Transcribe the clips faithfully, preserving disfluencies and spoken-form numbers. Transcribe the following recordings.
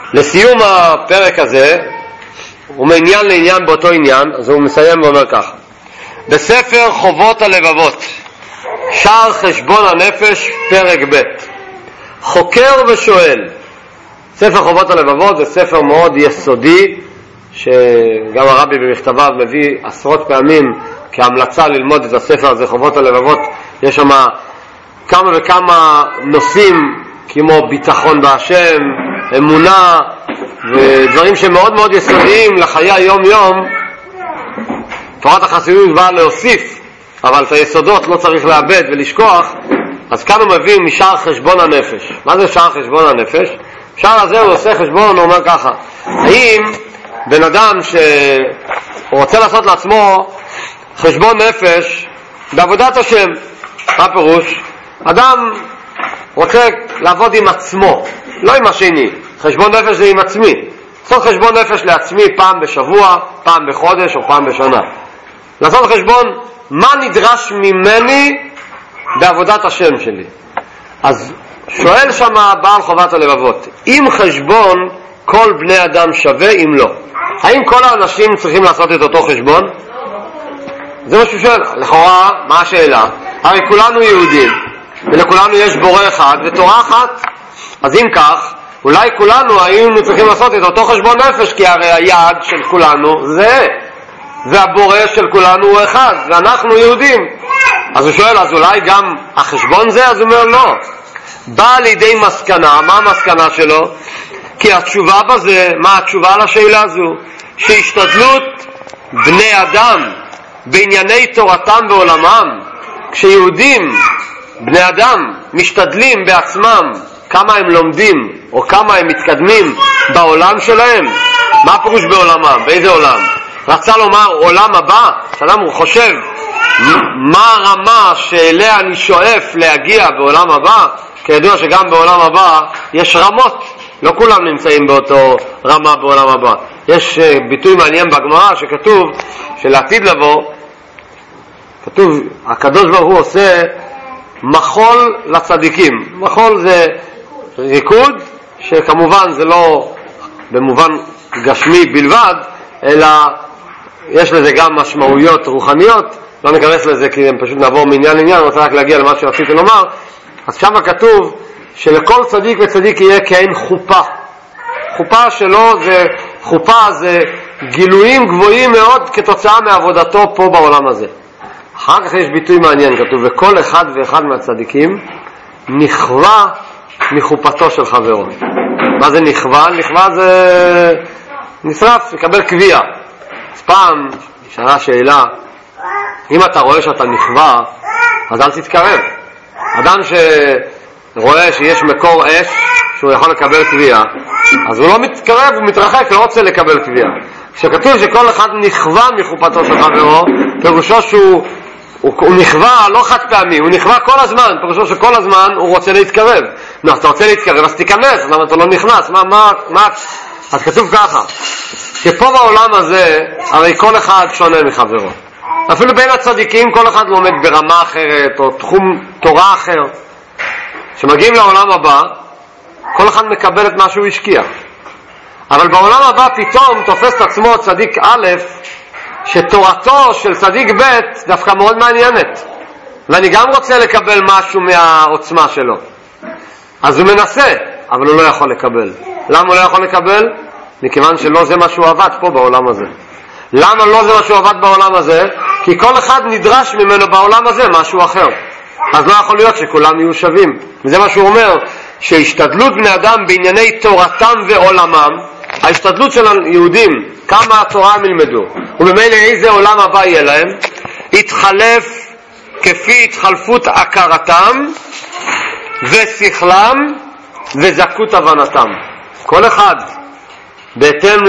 לסיום הפרק הזה, ומעניין לעניין באותו עניין, אז הוא מסיים ואומר כך: בספר חובות הלבבות, שער חשבון הנפש, פרק ב', חוקר ושואל. ספר חובות הלבבות זה ספר מאוד יסודי, שגם הרבי במכתביו מביא עשרות פעמים כהמלצה ללמוד את הספר הזה, חובות הלבבות. יש שם כמה וכמה נושאים כמו ביטחון בהשם, אמונה ודברים שמאוד מאוד יסודיים לחיי היום יום. תורת החסידות באה להוסיף, אבל את היסודות לא צריך לאבד ולשכוח. אז כאן הוא מביא משער חשבון הנפש. מה זה שער חשבון הנפש? שער הזה הוא עושה חשבון, הוא אומר ככה: האם בן אדם שרוצה לעשות לעצמו חשבון נפש בעבודת השם, מה פירוש? אדם רוצה לעבוד עם עצמו, לא עם השני. חשבון נפש זה עם עצמי. לעשות חשבון נפש לעצמי פעם בשבוע, פעם בחודש או פעם בשנה. לעשות חשבון מה נדרש ממני בעבודת השם שלי. אז שואל שם בעל חובת הלבבות, אם חשבון כל בני אדם שווה, אם לא, האם כל האנשים צריכים לעשות את אותו חשבון? זה מה שהוא שואל. לכאורה, מה השאלה? הרי כולנו יהודים, ולכולנו יש בורא אחד ותורה אחת. אז אם כך, אולי כולנו היינו צריכים לעשות את אותו חשבון נפש, כי הרי היעד של כולנו זה, והבורא של כולנו הוא אחד, ואנחנו יהודים. אז הוא שואל, אז אולי גם החשבון זה? אז הוא אומר, לא. בא לידי מסקנה. מה המסקנה שלו? כי התשובה בזה, מה התשובה לשאלה הזו? שהשתדלות בני אדם בענייני תורתם ועולמם, כשיהודים בני אדם משתדלים בעצמם כמה הם לומדים או כמה הם מתקדמים בעולם שלהם. מה פירוש בעולמם? באיזה עולם? רצה לומר עולם הבא. שאדם הוא חושב מה הרמה שאליה אני שואף להגיע בעולם הבא. כידוע שגם בעולם הבא יש רמות, לא כולם נמצאים באותו רמה בעולם הבא. יש ביטוי מעניין בגמרא שכתוב שלעתיד לבוא, כתוב הקדוש ברוך הוא עושה מחול לצדיקים. מחול זה ריקוד, שכמובן זה לא במובן גשמי בלבד, אלא יש לזה גם משמעויות רוחניות. לא ניכנס לזה כי הם פשוט נעבור מעניין לעניין, אני רוצה רק להגיע למה שרציתי לומר. אז שם כתוב שלכל צדיק וצדיק יהיה כאין חופה. חופה שלו זה, חופה זה גילויים גבוהים מאוד כתוצאה מעבודתו פה בעולם הזה. אחר כך יש ביטוי מעניין, כתוב וכל אחד ואחד מהצדיקים נכווה מחופתו של חברו. מה זה נכווה? נכווה זה נשרף, מקבל קביעה. אז פעם שאלה שאלה, אם אתה רואה שאתה נכווה, אז אל תתקרב. אדם שרואה שיש מקור אש שהוא יכול לקבל קביעה, אז הוא לא מתקרב, הוא מתרחק, לא רוצה לקבל קביעה. כשכתוב שכל אחד נכווה מחופתו של חברו, פירושו שהוא הוא, הוא נכווה לא חד פעמי, הוא נכווה כל הזמן. פירושו שכל הזמן הוא רוצה להתקרב. נו, אתה רוצה להתקרב, אז תיכנס, למה אתה לא נכנס? מה, מה, מה? אז כתוב ככה, שפה בעולם הזה הרי כל אחד שונה מחברו. אפילו בין הצדיקים כל אחד לומד ברמה אחרת או תחום תורה אחר. כשמגיעים לעולם הבא כל אחד מקבל את מה שהוא השקיע. אבל בעולם הבא פתאום תופס את עצמו צדיק א' שתורתו של צדיק ב' דווקא מאוד מעניינת, ואני גם רוצה לקבל משהו מהעוצמה שלו. אז הוא מנסה, אבל הוא לא יכול לקבל. למה הוא לא יכול לקבל? מכיוון שלא זה מה שהוא עבד פה בעולם הזה. למה לא זה מה שהוא עבד בעולם הזה? כי כל אחד נדרש ממנו בעולם הזה משהו אחר. אז לא יכול להיות שכולם יהיו שווים. וזה מה שהוא אומר, שהשתדלות בני אדם בענייני תורתם ועולמם, ההשתדלות של היהודים, כמה התורה הם ילמדו, ובמילא איזה עולם הבא יהיה להם, התחלף כפי התחלפות הכרתם ושכלם וזכות הבנתם. כל אחד בהתאם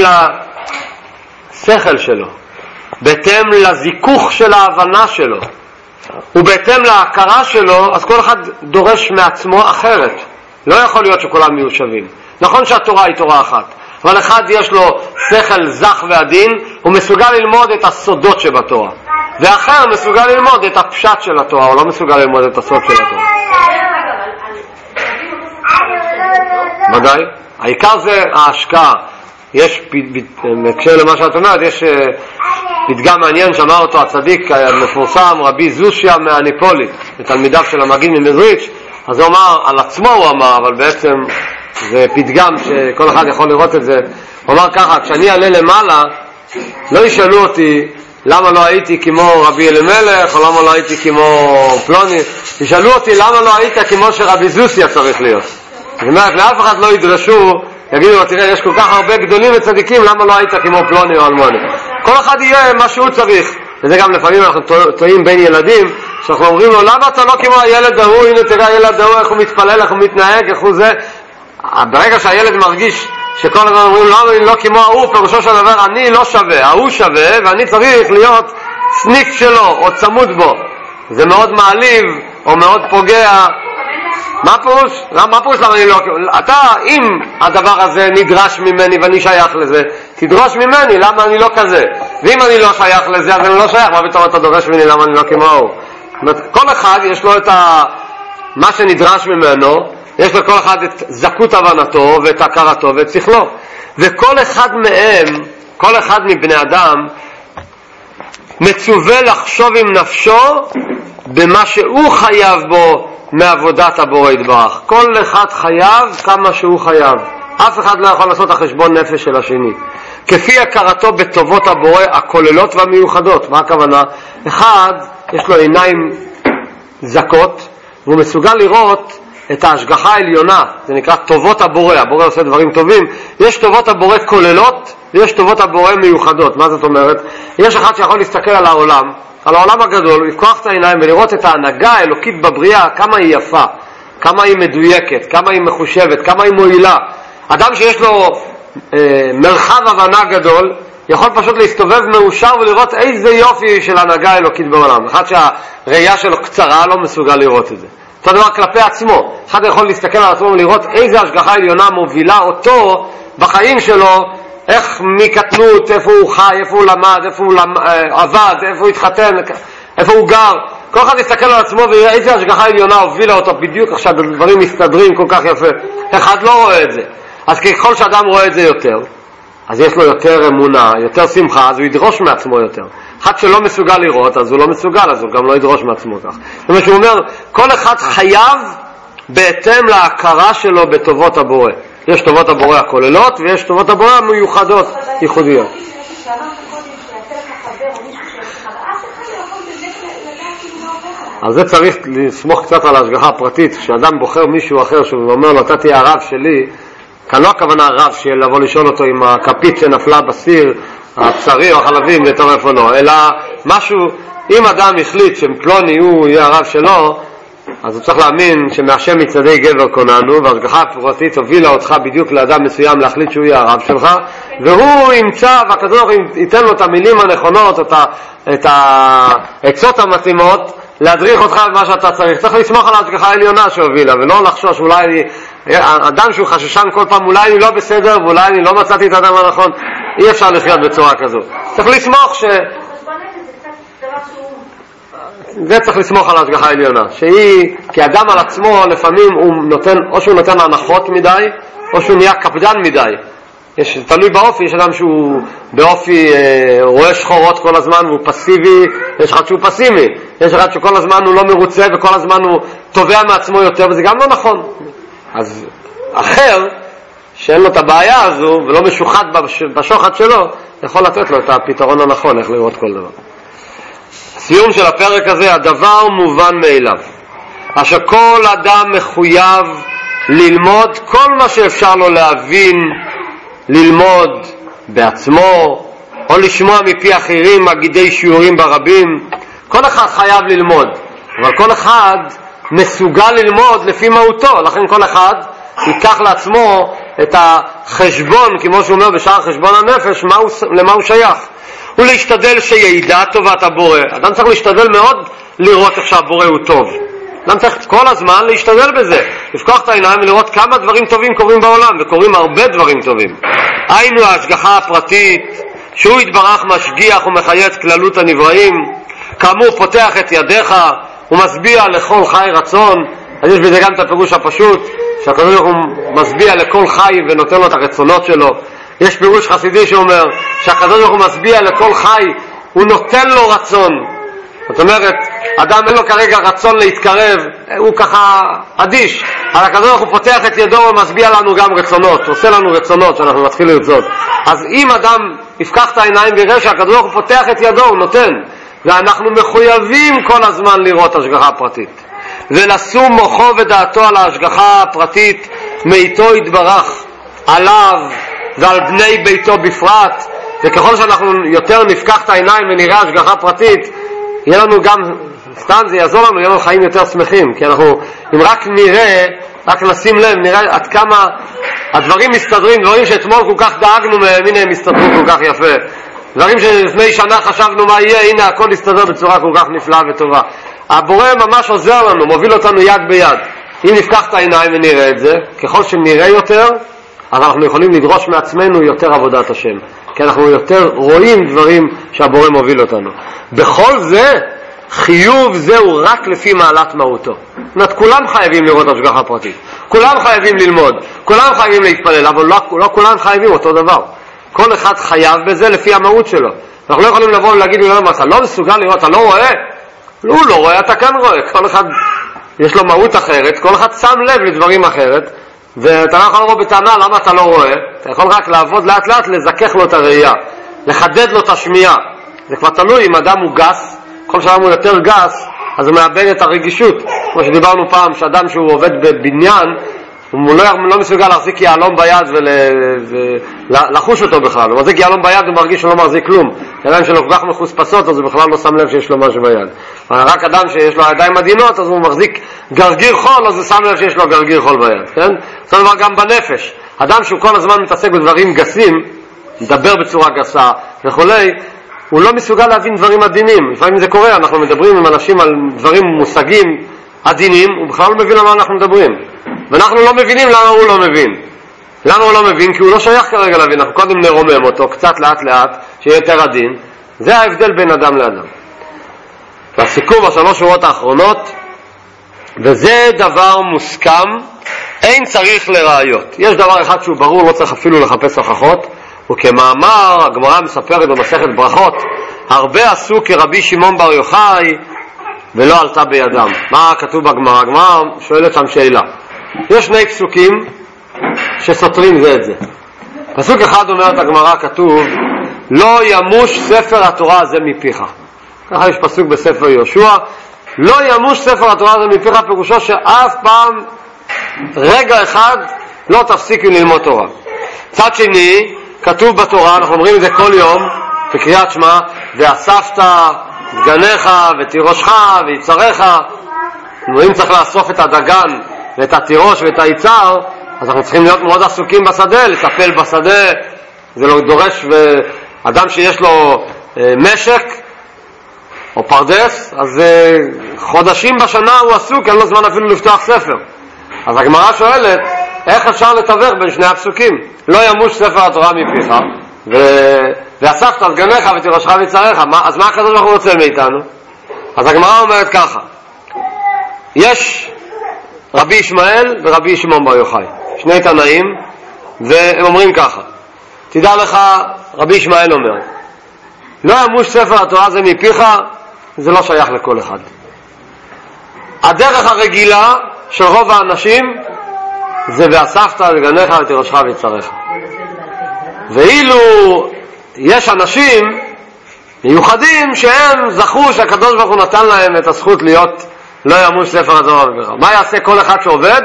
לשכל שלו, בהתאם לזיכוך של ההבנה שלו ובהתאם להכרה שלו, אז כל אחד דורש מעצמו אחרת. לא יכול להיות שכולם יהיו שווים. נכון שהתורה היא תורה אחת, אבל אחד יש לו שכל זך ועדין, הוא מסוגל ללמוד את הסודות שבתורה, ואחר מסוגל ללמוד את הפשט של התורה, הוא לא מסוגל ללמוד את הסוד של התורה. ודאי, העיקר זה ההשקעה. יש, בהקשר למה שאת אומרת, יש פתגם מעניין שאמר אותו הצדיק המפורסם רבי זושיה מהניפולי, לתלמידיו של המגיד ממזריץ'. אז הוא אמר, על עצמו הוא אמר, אבל בעצם זה פתגם שכל אחד יכול לראות את זה. הוא אמר ככה, כשאני אעלה למעלה, לא ישאלו אותי למה לא הייתי כמו רבי אלימלך, או למה לא הייתי כמו פלוני, ישאלו אותי למה לא היית כמו שרבי זוסיה צריך להיות. זאת אומרת, לאף אחד לא ידרשו, יגידו, תראה, יש כל כך הרבה גדולים וצדיקים, למה לא היית כמו פלוני או אלמוני. כל אחד יהיה מה שהוא צריך. וזה גם לפעמים אנחנו טועים בין ילדים, שאנחנו אומרים לו, למה אתה לא כמו הילד ההוא, הנה תראה הילד ההוא, איך הוא מתפלל, איך הוא מתנהג, איך הוא זה. ברגע שהילד מרגיש שכל הזמן אומרים, למה אני לא כמו ההוא, פירושו של דבר, אני לא שווה, ההוא שווה, ואני צריך להיות סניק שלו, או צמוד בו. זה מאוד מעליב, או מאוד פוגע. מה פירוש? מה פירוש למה אני לא... אתה, אם הדבר הזה נדרש ממני ואני שייך לזה, תדרוש ממני למה אני לא כזה. ואם אני לא שייך לזה, אז אני לא שייך. מה פתאום אתה דורש ממני למה אני לא כמוהו? כל אחד יש לו את ה... מה שנדרש ממנו, יש לכל אחד את זכות הבנתו ואת הכרתו ואת שכלו. וכל אחד מהם, כל אחד מבני אדם, מצווה לחשוב עם נפשו במה שהוא חייב בו מעבודת הבורא יתברך. כל אחד חייב כמה שהוא חייב. אף אחד לא יכול לעשות החשבון נפש של השני. כפי הכרתו בטובות הבורא הכוללות והמיוחדות. מה הכוונה? אחד, יש לו עיניים זקות, והוא מסוגל לראות את ההשגחה העליונה. זה נקרא טובות הבורא. הבורא עושה דברים טובים. יש טובות הבורא כוללות, ויש טובות הבורא מיוחדות. מה זאת אומרת? יש אחד שיכול להסתכל על העולם, על העולם הגדול, לפקוח את העיניים ולראות את ההנהגה האלוקית בבריאה, כמה היא יפה, כמה היא מדויקת, כמה היא מחושבת, כמה היא מועילה. אדם שיש לו אה, מרחב הבנה גדול, יכול פשוט להסתובב מאושר ולראות איזה יופי של הנהגה האלוקית בעולם. אחד שהראייה שלו קצרה לא מסוגל לראות את זה. אותו דבר כלפי עצמו. אחד יכול להסתכל על עצמו ולראות איזה השגחה עליונה מובילה אותו בחיים שלו, איך מקטנות, איפה הוא חי, איפה הוא למד, איפה הוא למד, עבד, איפה הוא התחתן, איפה הוא גר. כל אחד יסתכל על עצמו ויראה איזה השגחה עליונה הובילה אותו בדיוק עכשיו, דברים מסתדרים כל כך יפה. אחד לא רואה את זה. אז ככל שאדם רואה את זה יותר, אז יש לו יותר אמונה, יותר שמחה, אז הוא ידרוש מעצמו יותר. אחד שלא מסוגל לראות, אז הוא לא מסוגל, אז הוא גם לא ידרוש מעצמו כך. זאת אומרת שהוא אומר, כל אחד חייב בהתאם להכרה שלו בטובות הבורא. יש טובות הבורא הכוללות ויש טובות הבורא המיוחדות, ייחודיות. אז זה צריך לסמוך קצת על ההשגחה הפרטית. כשאדם בוחר מישהו אחר שאומר לו, אתה תהיה הרב שלי, כאן לא הכוונה הרב של לבוא לשאול אותו עם הכפית שנפלה בסיר, הבשרי או החלבים, לתור איפה לא, אלא משהו, אם אדם החליט שפלוני הוא יהיה הרב שלו, אז הוא צריך להאמין שמהשם מצעדי גבר קוננו, וההשגחה הפרטית הובילה אותך בדיוק לאדם מסוים להחליט שהוא יהיה הרב שלך, והוא ימצא, והקדוש ברוך הוא ייתן לו את המילים הנכונות, את העצות המתאימות, להדריך אותך במה שאתה צריך. צריך לסמוך על ההשגחה העליונה שהובילה, ולא לחשוש, אולי אני, אדם שהוא חששן כל פעם, אולי אני לא בסדר, ואולי אני לא מצאתי את האדם הנכון. אי אפשר לחיות בצורה כזו. צריך לסמוך ש... זה צריך לסמוך על ההשגחה העליונה, שהיא, כי אדם על עצמו לפעמים הוא נותן, או שהוא נותן הנחות מדי, או שהוא נהיה קפדן מדי. יש, תלוי באופי, יש אדם שהוא באופי אה, רואה שחורות כל הזמן והוא פסיבי, יש אחד שהוא פסימי, יש אחד שכל הזמן הוא לא מרוצה וכל הזמן הוא תובע מעצמו יותר, וזה גם לא נכון. אז אחר, שאין לו את הבעיה הזו ולא משוחד בשוחד שלו, יכול לתת לו את הפתרון הנכון, איך לראות כל דבר. סיום של הפרק הזה, הדבר מובן מאליו, אשר כל אדם מחויב ללמוד כל מה שאפשר לו להבין, ללמוד בעצמו או לשמוע מפי אחרים מגידי שיעורים ברבים. כל אחד חייב ללמוד, אבל כל אחד מסוגל ללמוד לפי מהותו, לכן כל אחד ייקח לעצמו את החשבון, כמו שהוא אומר בשער חשבון הנפש, מה הוא, למה הוא שייך. ולהשתדל שידע טובת הבורא. אדם צריך להשתדל מאוד לראות איך שהבורא הוא טוב. אדם צריך כל הזמן להשתדל בזה, לפקוח את העיניים ולראות כמה דברים טובים קורים בעולם, וקורים הרבה דברים טובים. היינו ההשגחה הפרטית, שהוא יתברך משגיח ומחיה את כללות הנבראים, כאמור פותח את ידיך ומסביע לכל חי רצון. אז יש בזה גם את הפירוש הפשוט, שהקדוש ברוך הוא משביע לכל חי ונותן לו את הרצונות שלו. יש פירוש חסידי שאומר שהקדוש ברוך הוא משביע לכל חי, הוא נותן לו רצון. זאת אומרת, אדם אין לו כרגע רצון להתקרב, הוא ככה אדיש, אבל הקדוש ברוך הוא פותח את ידו ומשביע לנו גם רצונות, עושה לנו רצונות שאנחנו מתחיל לרצות. אז אם אדם יפקח את העיניים ויראה שהקדוש ברוך הוא פותח את ידו, הוא נותן, ואנחנו מחויבים כל הזמן לראות השגחה פרטית ולשום מוחו ודעתו על ההשגחה הפרטית מאיתו יתברך, עליו ועל בני ביתו בפרט. וככל שאנחנו יותר נפקח את העיניים ונראה השגחה פרטית, יהיה לנו גם, סתם זה יעזור לנו, יהיה לנו חיים יותר שמחים, כי אנחנו, אם רק נראה, רק נשים לב, נראה עד כמה הדברים מסתדרים, דברים שאתמול כל כך דאגנו מהם, הנה הם מסתדרו כל כך יפה, דברים שלפני שנה חשבנו מה יהיה, הנה הכל יסתדר בצורה כל כך נפלאה וטובה. הבורא ממש עוזר לנו, מוביל אותנו יד ביד. אם נפקח את העיניים ונראה את זה, ככל שנראה יותר, אז אנחנו יכולים לדרוש מעצמנו יותר עבודת השם, כי אנחנו יותר רואים דברים שהבורא מוביל אותנו. בכל זה, חיוב זהו רק לפי מעלת מהותו. זאת אומרת, כולם חייבים לראות השגחה פרטית, כולם חייבים ללמוד, כולם חייבים להתפלל, אבל לא, לא כולם חייבים אותו דבר. כל אחד חייב בזה לפי המהות שלו. אנחנו לא יכולים לבוא ולהגיד לו, אתה לא מסוגל לראות, אתה לא רואה? לא, הוא לא רואה, אתה כאן רואה. כל אחד יש לו מהות אחרת, כל אחד שם לב לדברים אחרת, ואתה לא יכול לבוא בטענה למה אתה לא רואה. אתה יכול רק לעבוד לאט לאט, לזכך לו את הראייה, לחדד לו את השמיעה. זה כבר תלוי אם אדם הוא גס, כל שאדם הוא יותר גס, אז הוא מאבד את הרגישות. כמו שדיברנו פעם, שאדם שהוא עובד בבניין, הוא לא, לא מסוגל להחזיק יעלום ביד ולחוש אותו בכלל. הוא מחזיק יעלום ביד ומרגיש שהוא לא מחזיק כלום. אדם שלו כל כך מחוספסות, אז הוא בכלל לא שם לב שיש לו משהו ביד. רק אדם שיש לו ידיים עדינות, אז הוא מחזיק גרגיר חול, אז הוא שם לב שיש לו גרגיר חול ביד. כן? זה דבר גם בנפש. אדם שהוא כל הזמן מתעסק בדברים גסים, מדבר בצורה גסה וכולי, הוא לא מסוגל להבין דברים עדינים. לפעמים זה קורה, אנחנו מדברים עם אנשים על דברים מושגים עדינים, הוא בכלל לא מבין למה אנחנו מדברים. ואנחנו לא מבינים למה הוא לא מבין. למה הוא לא מבין? כי הוא לא שייך כרגע להבין. אנחנו קודם נרומם אותו, קצת לאט לאט, שיהיה יותר עדין. זה ההבדל בין אדם לאדם. והסיכום בשלוש שורות האחרונות, וזה דבר מוסכם, אין צריך לראיות. יש דבר אחד שהוא ברור, לא צריך אפילו לחפש הוכחות, וכמאמר, הגמרא מספרת במסכת ברכות, הרבה עשו כרבי שמעון בר יוחאי, ולא עלתה בידם. מה כתוב בגמרא? הגמרא שואלת שם שאלה. יש שני פסוקים שסותרים זה את זה. פסוק אחד אומרת הגמרא, כתוב לא ימוש ספר התורה הזה מפיך. ככה יש פסוק בספר יהושע, לא ימוש ספר התורה הזה מפיך, פירושו שאף פעם רגע אחד לא תפסיקו ללמוד תורה. צד שני, כתוב בתורה, אנחנו אומרים את זה כל יום בקריאת שמע, ואספת דגניך ותירושך ויצריך. אם צריך לאסוף את הדגן ואת התירוש ואת היצר, אז אנחנו צריכים להיות מאוד עסוקים בשדה, לטפל בשדה. זה לא דורש, ואדם שיש לו משק או פרדס, אז חודשים בשנה הוא עסוק, אין לו זמן אפילו לפתוח ספר. אז הגמרא שואלת, איך אפשר לתווך בין שני הפסוקים? לא ימוש ספר התורה מפיך, ו... ואספת את גניך ותירושך ויצריך. אז מה הקדוש ברוך הוא רוצה מאיתנו? אז הגמרא אומרת ככה, יש רבי ישמעאל ורבי שמעון בר יוחאי, שני תנאים, והם אומרים ככה, תדע לך, רבי ישמעאל אומר, לא ימוש ספר התורה הזה מפיך, זה לא שייך לכל אחד. הדרך הרגילה של רוב האנשים זה ואספת את גניך ותירושך ויצריך. ואילו יש אנשים מיוחדים שהם זכו שהקדוש ברוך הוא נתן להם את הזכות להיות לא ימוש ספר התורה מפיך. מה יעשה כל אחד שעובד?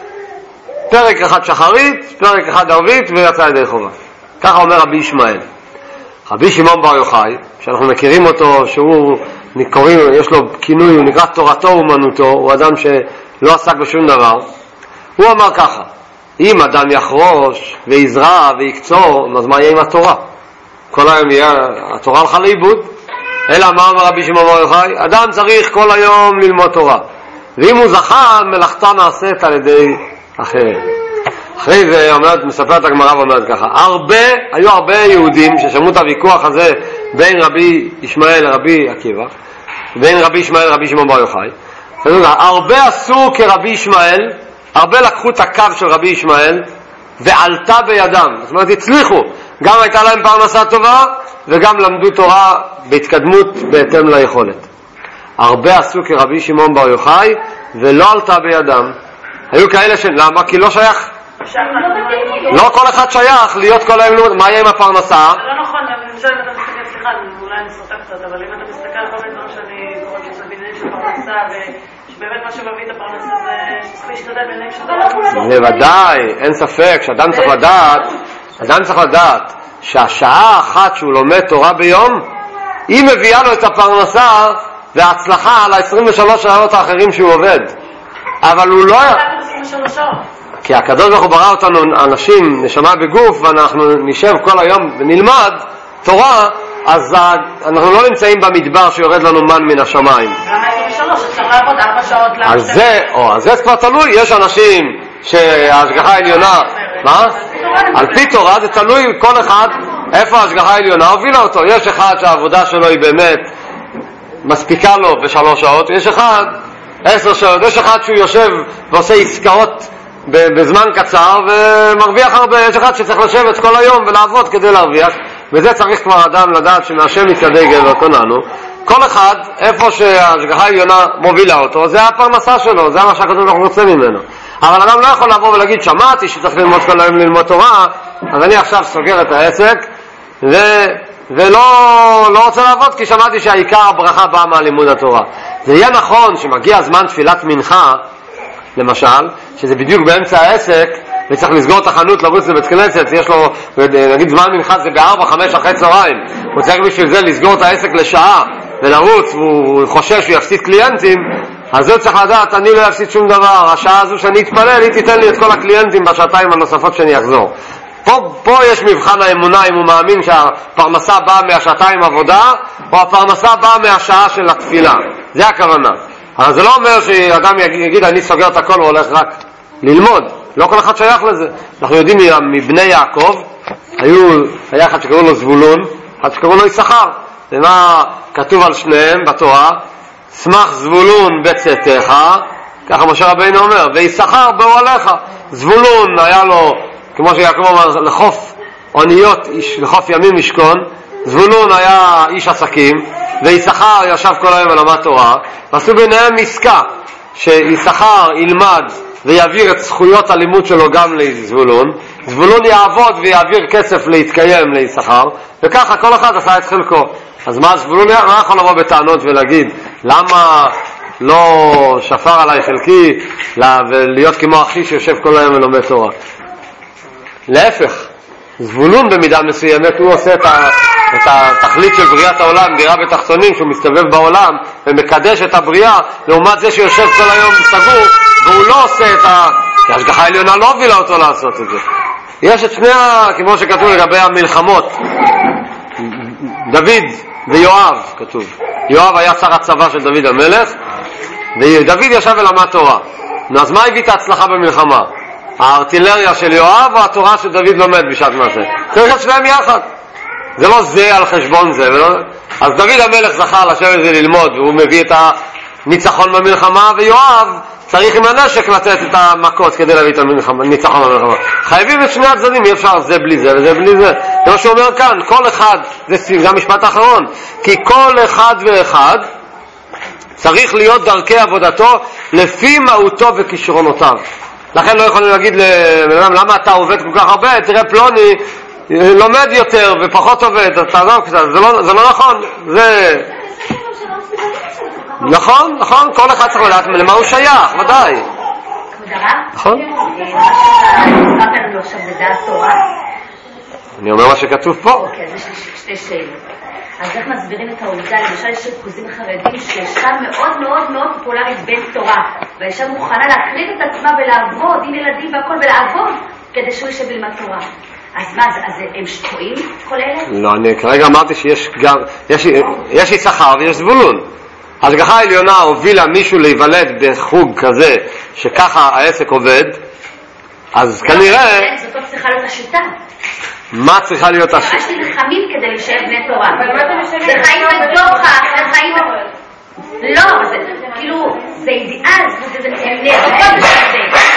פרק אחד שחרית, פרק אחד ערבית, ויצא ידי חובה. ככה אומר רבי ישמעאל. רבי שמעון בר יוחאי, שאנחנו מכירים אותו, שהוא קוראים, יש לו כינוי, הוא נקרא תורתו אומנותו, הוא אדם שלא עסק בשום דבר. הוא אמר ככה, אם אדם יחרוש ויזרע ויקצור, אז מה יהיה עם התורה? כל היום יהיה, התורה הלכה לאיבוד. אלא מה אמר רבי שמעון בר יוחאי? אדם צריך כל היום ללמוד תורה, ואם הוא זכה, מלאכתה נעשית על ידי אחרים. אחרי זה אומרת, מספרת הגמרא ואומרת ככה, הרבה, היו הרבה יהודים ששמעו את הוויכוח הזה בין רבי ישמעאל לרבי עקיבא, בין רבי ישמעאל לרבי שמעון בר יוחאי. הרבה עשו כרבי ישמעאל הרבה לקחו את הקו של רבי ישמעאל ועלתה בידם, זאת אומרת הצליחו, גם הייתה להם פרנסה טובה וגם למדו תורה בהתקדמות בהתאם ליכולת. הרבה עשו כרבי שמעון בר יוחאי ולא עלתה בידם. היו כאלה ש... למה? כי לא שייך, לא כל אחד שייך להיות כל היום לימוד. מה יהיה עם הפרנסה? זה לא נכון, למשל אם אתה מסתכל, סליחה, אולי אני סוטה קצת, אבל אם אתה מסתכל על כל מיני דברים שאני קוראת שזה בעניינים של פרנסה, ושבאמת מה שמביא את הפרנסה זה שצריך להשתדל בעניינים של... בוודאי, אין ספק שאדם צריך לדעת, אדם צריך לדעת שהשעה האחת שהוא לומד תורה ביום, היא מביאה לו את הפרנסה וההצלחה על ה-עשרים ושלוש שעות האחרים שהוא עובד. אבל הוא לא... כי הקדוש ברוך הוא ברא אותנו אנשים, נשמה בגוף, ואנחנו נשב כל היום ונלמד תורה, אז אנחנו לא נמצאים במדבר שיורד לנו מן מן השמיים. למה עשרים ושלוש? אפשר לעבוד ארבע שעות למה? אז זה, או, אז זה כבר תלוי. יש אנשים שההשגחה העליונה, מה? על פי תורה זה תלוי כל אחד איפה ההשגחה העליונה הובילה אותו. יש אחד שהעבודה שלו היא באמת מספיקה לו בשלוש שעות, יש אחד עשר שעות, יש אחד שהוא יושב ועושה עסקאות בזמן קצר ומרוויח הרבה, יש אחד שצריך לשבת כל היום ולעבוד כדי להרוויח, וזה צריך כבר אדם לדעת שמהשם מצעדי גבר כוננו. כל אחד איפה שההשגחה העליונה מובילה אותו זה הפרנסה שלו, זה מה שהקדוש ברוך הוא רוצה ממנו. אבל אדם לא יכול לבוא ולהגיד שמעתי שצריך ללמוד כל היום ללמוד תורה, אז אני עכשיו סוגר את העסק ו... ולא לא רוצה לעבוד כי שמעתי שהעיקר הברכה באה מהלימוד התורה. זה יהיה נכון שמגיע זמן תפילת מנחה למשל, שזה בדיוק באמצע העסק וצריך לסגור את החנות, לרוץ לבית כנסת, יש לו, נגיד זמן מנחה זה בארבע, חמש אחרי צהריים, הוא צריך בשביל זה לסגור את העסק לשעה ולרוץ, והוא חושש שהוא יפסיד קליינטים, אז הוא צריך לדעת, אני לא יפסיד שום דבר, השעה הזו שאני אתפלל, היא תיתן לי את כל הקליינטים בשעתיים הנוספות שאני אחזור. פה, פה יש מבחן האמונה, אם הוא מאמין שהפרנסה באה מהשעתיים עבודה או הפרנסה באה מהשעה של התפילה, זה הכוונה. אבל זה לא אומר שאדם יגיד אני סוגר את הכל והולך רק ללמוד, לא כל אחד שייך לזה. אנחנו יודעים מבני יעקב היו, היה אחד שקראו לו זבולון, אחד שקראו לו יששכר, ומה כתוב על שניהם בתורה? שמח זבולון בצאתך, ככה משה רבינו אומר, ויששכר באוהליך. זבולון היה לו, כמו שיעקב אמר, לחוף אוניות, לחוף ימים משכון. זבולון היה איש עסקים, ויששכר ישב כל היום ולמד תורה, ועשו ביניהם עסקה שיששכר ילמד ויעביר את זכויות הלימוד שלו גם לזבולון, זבולון יעבוד ויעביר כסף להתקיים ליששכר, וככה כל אחד עשה את חלקו. אז מה זבולון לא יכול לבוא בטענות ולהגיד למה לא שפר עליי חלקי ולהיות כמו אחי שיושב כל היום ולומד תורה? להפך, זבולון במידה מסוימת הוא עושה את, ה, את התכלית של בריאת העולם, דירה בתחתונים, שהוא מסתובב בעולם ומקדש את הבריאה, לעומת זה שיושב כל היום סגור והוא לא עושה את ה... כי ההשגחה העליונה לא הובילה אותו לעשות את זה. יש את שני, כמו שכתוב לגבי המלחמות, דוד ויואב כתוב. יואב היה שר הצבא של דוד המלך, ודוד ישב ולמד תורה. אז מה הביא את ההצלחה במלחמה? הארטילריה של יואב או התורה שדוד לומד בשעת מעשה? צריך את שניהם יחד. זה לא זה על חשבון זה. ולא... אז דוד המלך זכה לשבת וללמוד, והוא מביא את הניצחון במלחמה, ויואב צריך עם הנשק לתת את המכות כדי להביא את הניצחון במלחמה. חייבים את שני הצדדים, אי אפשר זה בלי זה וזה בלי זה. זה מה שהוא אומר כאן, כל אחד, זה, זה המשפט האחרון, כי כל אחד ואחד צריך להיות דרכי עבודתו לפי מהותו וכישרונותיו. לכן לא יכולים להגיד לבן למה אתה עובד כל כך הרבה, תראה פלוני לומד יותר ופחות עובד, תעזוב קצת, זה לא, זה לא נכון, זה נכון, נכון, כל אחד צריך לדעת למה הוא שייך, ודאי. נכון? אני אומר מה שכתוב פה. אוקיי, אז יש שתי שאלות. אז איך מסבירים את העובדה, למשל יש ריכוזים חרדים שאישה מאוד מאוד מאוד פופולרית בין תורה, והאישה מוכנה להקריב את עצמה ולעבוד עם ילדים והכל ולעבוד כדי שהוא יישב ללמד תורה. אז מה, אז הם שטועים כל אלה? לא, אני כרגע אמרתי שיש גם, יש, יש יששכר ויש זבולון. ההשגחה העליונה הובילה מישהו להיוולד בחוג כזה שככה העסק עובד, אז כנראה... זאת לא צריכה להיות השיטה. מה צריכה להיות השיטה? יש לי לחמים כדי להישאר בני תורה. זה חיים בדוחק, זה חיים... לא, זה כאילו, זה אידיאל, זה נעזבות בשביל זה.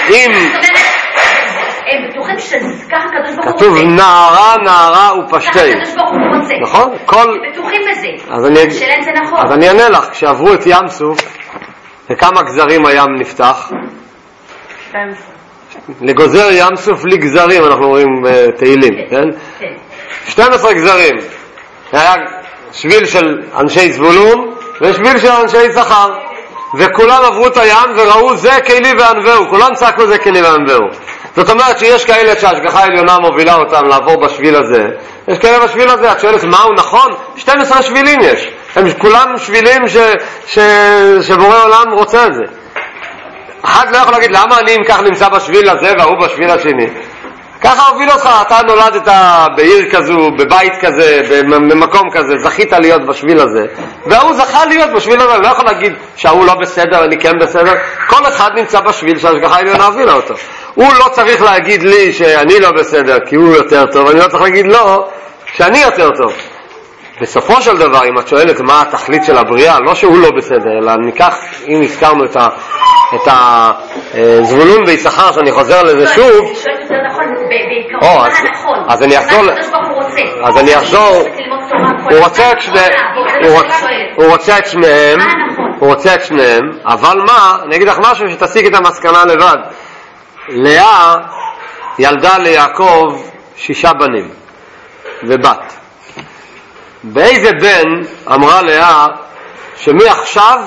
אם... הם בטוחים שככה הקדוש ברוך הוא כתוב רוצה. נערה, נערה ופשטי. ככה הקדוש ברוך הוא רוצה. נכון? כל... הם בטוחים בזה. אז אני... השאלה אם זה נכון. אז אני אענה לך, כשעברו את ים סוף, וכמה גזרים הים נפתח? שתיים עשרה. לגוזר ים סוף לגזרים, אנחנו רואים בתהילים, כן? כן. שתים עשרה גזרים. היה שביל של אנשי זבולון ושביל של אנשי יששכר, וכולם עברו את הים וראו זה כלי וענווהו, כולם צעקו זה כלי וענווהו. זאת אומרת שיש כאלה שההשגחה העליונה מובילה אותם לעבור בשביל הזה, יש כאלה בשביל הזה. את שואלת מהו נכון? שתים עשרה שבילים יש, הם כולם שבילים ש... ש... שבורא עולם רוצה את זה. אחד לא יכול להגיד למה אני אם כך נמצא בשביל הזה והוא בשביל השני. ככה הוביל אותך, אתה נולדת בעיר כזו, בבית כזה, במקום כזה, זכית להיות בשביל הזה, והוא זכה להיות בשביל הזה. לא יכול להגיד שההוא לא בסדר, אני כן בסדר. כל אחד נמצא בשביל שההשגחה העליונה הובילה אותו. הוא לא צריך להגיד לי שאני לא בסדר כי הוא יותר טוב, אני לא צריך להגיד לו שאני יותר טוב. בסופו של דבר, אם את שואלת מה התכלית של הבריאה, לא שהוא לא בסדר, אלא ניקח, אם הזכרנו את ה... את הזבולון ויששכר, שאני חוזר לזה שוב. אני שואלת יותר נכון, בעיקרון, מה הנכון? אז אני אחזור, אז אני אחזור, הוא רוצה את שניהם, הוא רוצה את שניהם, הוא רוצה את שניהם, אבל מה, אני אגיד לך משהו שתסיק את המסקנה לבד. לאה ילדה ליעקב שישה בנים ובת. באיזה בן אמרה לאה שמעכשיו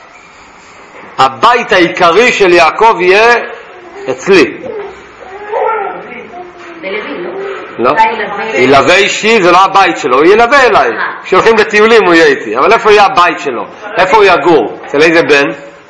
הבית העיקרי של יעקב יהיה אצלי? לא. ילווה אישי זה לא הבית שלו, הוא ילווה אליי. כשהולכים לטיולים הוא יהיה איתי, אבל איפה יהיה הבית שלו? איפה הוא יגור? אצל איזה בן?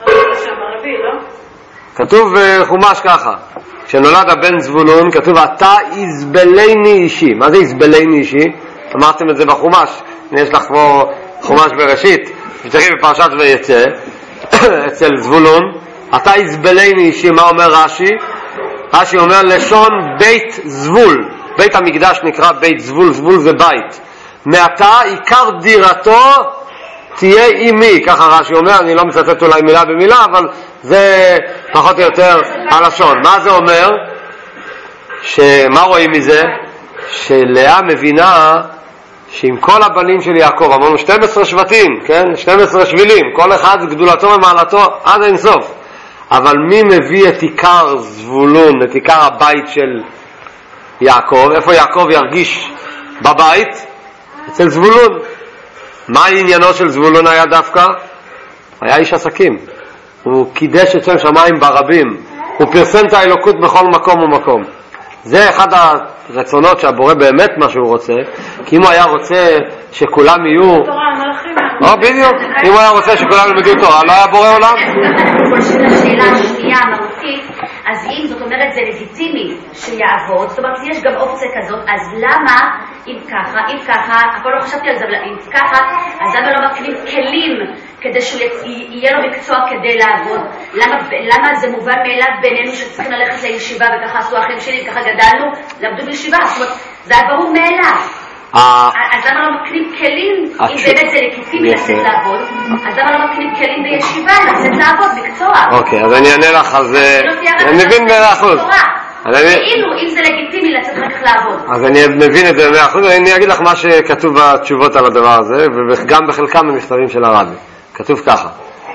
כתוב בחומש ככה, כשנולד הבן זבולון כתוב אתה יזבלני אישי. מה זה יזבלני אישי? אמרתם את זה בחומש, יש לך פה חומש בראשית, שתראי בפרשת ויצא אצל זבולון, אתה יזבלני אישי. מה אומר רש"י? רש"י אומר לשון בית זבול, בית המקדש נקרא בית זבול, זבול זה בית. מעתה עיקר דירתו תהיה אימי, ככה רש"י אומר, אני לא מצטט אולי מילה במילה, אבל זה פחות או יותר הלשון. מה זה אומר? שמה רואים מזה? שלאה מבינה שעם כל הבנים של יעקב, אמרנו שתים עשרה שבטים, כן? שתים עשרה שבילים, כל אחד גדולתו ומעלתו עד אין סוף. אבל מי מביא את עיקר זבולון, את עיקר הבית של יעקב? איפה יעקב ירגיש בבית? אצל זבולון. מה העניינו של זבולון היה דווקא? היה איש עסקים. הוא קידש את שם שמיים ברבים. הוא פרסם את האלוקות בכל מקום ומקום. זה אחד הרצונות שהבורא באמת מה שהוא רוצה, כי אם הוא היה רוצה שכולם יהיו... או בדיוק, אם הוא היה רוצה שכולם ילמדו תורה, לא היה בורא עולם. השאלה השנייה המהותית, אז אם זאת אומרת זה לגיטימי שיעבוד, זאת אומרת יש גם אופציה כזאת, אז למה אם ככה, אם ככה, הכל לא חשבתי על זה, אבל אם ככה, אז למה לא מקנים כלים כדי שיהיה לו מקצוע כדי לעבוד? למה, למה זה מובן מאליו בינינו שצריכים ללכת לישיבה וככה עשו אחים שלי, ככה גדלנו, למדו בישיבה, זאת אומרת, זה היה ברור מאליו. אז למה לא מקנים כלים, אם באמת זה לגיטימי לצאת לעבוד, אז למה לא מקנים כלים בישיבה לצאת לעבוד, מקצוע? אוקיי, אז אני אענה לך, אז אני מבין מאה אחוז. כאילו, אם זה לגיטימי לצאת רק לעבוד. אז אני מבין את זה מאה אחוז, אני אגיד לך מה שכתוב בתשובות על הדבר הזה, וגם בחלקם במכתבים של הרבי. כתוב ככה.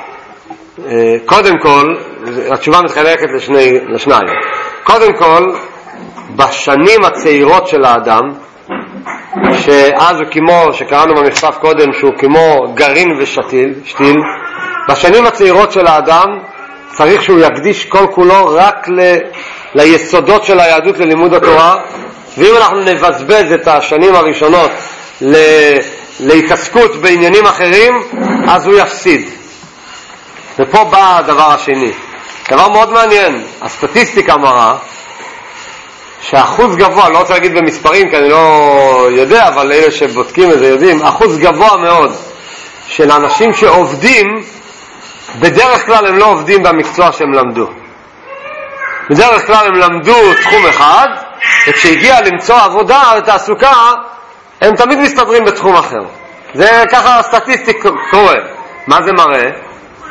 קודם כל, התשובה מתחלקת לשניים. קודם כל, בשנים הצעירות של האדם, שאז הוא כמו שקראנו במכתב קודם שהוא כמו גרעין ושתיל, שתיל, בשנים הצעירות של האדם צריך שהוא יקדיש כל כולו רק ל, ליסודות של היהדות, ללימוד התורה. ואם אנחנו נבזבז את השנים הראשונות ל, להתעסקות בעניינים אחרים, אז הוא יפסיד. ופה בא הדבר השני, דבר מאוד מעניין. הסטטיסטיקה מראה שאחוז גבוה, לא רוצה להגיד במספרים כי אני לא יודע, אבל אלה שבודקים את זה יודעים, אחוז גבוה מאוד של אנשים שעובדים, בדרך כלל הם לא עובדים במקצוע שהם למדו. בדרך כלל הם למדו תחום אחד, וכשהגיע למצוא עבודה ותעסוקה, הם תמיד מסתדרים בתחום אחר. זה ככה הסטטיסטיק קורה. מה זה מראה?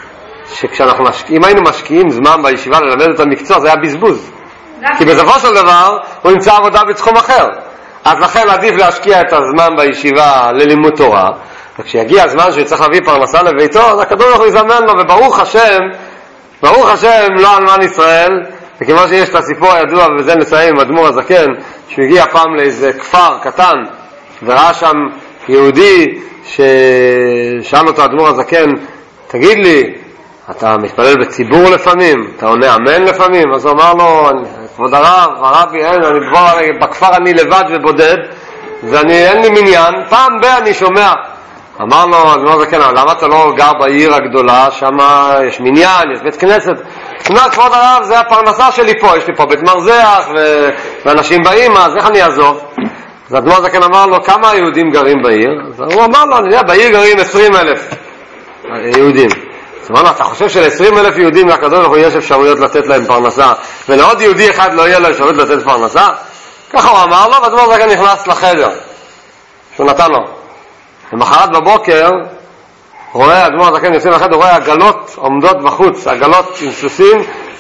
שכשאנחנו משקיעים, אם היינו משקיעים זמן בישיבה ללמד את המקצוע, זה היה בזבוז. כי בסופו של דבר הוא ימצא עבודה בתחום אחר. אז לכן עדיף להשקיע את הזמן בישיבה ללימוד תורה, וכשיגיע הזמן שהוא צריך להביא פרנסה לביתו, אז הקדוש ברוך הוא יזמן לו, וברוך השם, ברוך השם לא אלמן ישראל, וכמו שיש את הסיפור הידוע, ובזה נסיים עם אדמו"ר הזקן, שהוא הגיע פעם לאיזה כפר קטן, וראה שם יהודי ששאל אותו אדמו"ר הזקן, תגיד לי, אתה מתפלל בציבור לפעמים? אתה עונה אמן לפעמים? אז הוא אמר לו, כבוד הרב, הרבי, אין, אני כבר, בכפר אני לבד ובודד, ואני, אין לי מניין, פעם בה אני שומע. אמר לו, אדמו"ר הזקן, למה אתה לא גר בעיר הגדולה, שם יש מניין, יש בית כנסת? הוא אומר, כבוד הרב, זה הפרנסה שלי פה, יש לי פה בית מרזח, ו... ואנשים באים, אז איך אני אעזוב? אז אדמו"ר הזקן אמר לו, כמה יהודים גרים בעיר? אז הוא אמר לו, אני יודע, בעיר גרים עשרים אלף יהודים. אז אמר לו, אתה חושב של-עשרים אלף יהודים לקדוש ברוך הוא יש אפשרויות לתת להם פרנסה, ולעוד יהודי אחד לא יהיה לו אפשרות לתת פרנסה? ככה הוא אמר לו, ואדמו"ר הזקן נכנס לחדר שהוא נתן לו. למחרת בבוקר רואה, אדמו"ר הזקן יוצא לחדר, הוא רואה עגלות עומדות בחוץ, עגלות עם סוסים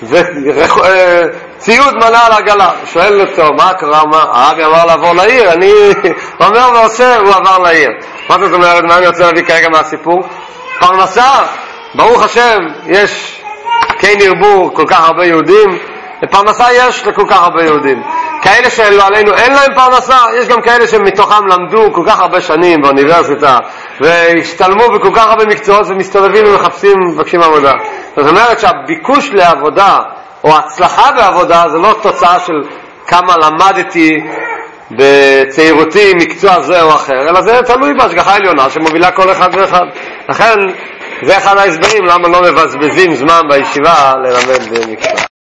וציוד מלא על העגלה. שואל אותו, מה קרה? הרבי אמר לעבור לעיר, אני אומר ועושה, הוא עבר לעיר. מה זאת אומרת? מה אני רוצה להביא כרגע מהסיפור? פרנסה, ברוך השם, יש כן ירבו כל כך הרבה יהודים, פרנסה יש לכל כך הרבה יהודים. כאלה שעלינו אין להם פרנסה, יש גם כאלה שמתוכם למדו כל כך הרבה שנים באוניברסיטה והשתלמו בכל כך הרבה מקצועות ומסתובבים ומחפשים, מבקשים עבודה. זאת אומרת שהביקוש לעבודה או הצלחה בעבודה זה לא תוצאה של כמה למדתי בצעירותי מקצוע זה או אחר, אלא זה תלוי בהשגחה עליונה שמובילה כל אחד ואחד. לכן זה אחד ההסברים למה לא מבזבזים זמן בישיבה ללמד מקצוע.